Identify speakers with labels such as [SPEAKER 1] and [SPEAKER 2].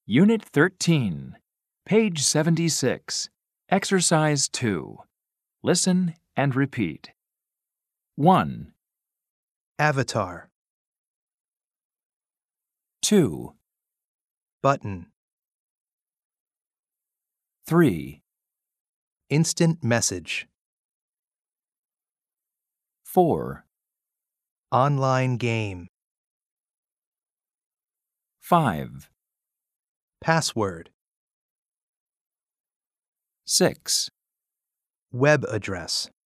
[SPEAKER 1] Unit 13, page 76, Exercise 2. Listen and repeat. 1,
[SPEAKER 2] Avatar.
[SPEAKER 1] 2,
[SPEAKER 2] Button.
[SPEAKER 1] 3,
[SPEAKER 2] Instant message.
[SPEAKER 1] 4,
[SPEAKER 2] Online game.
[SPEAKER 1] 5,
[SPEAKER 2] Password.
[SPEAKER 1] 6,
[SPEAKER 2] Web address.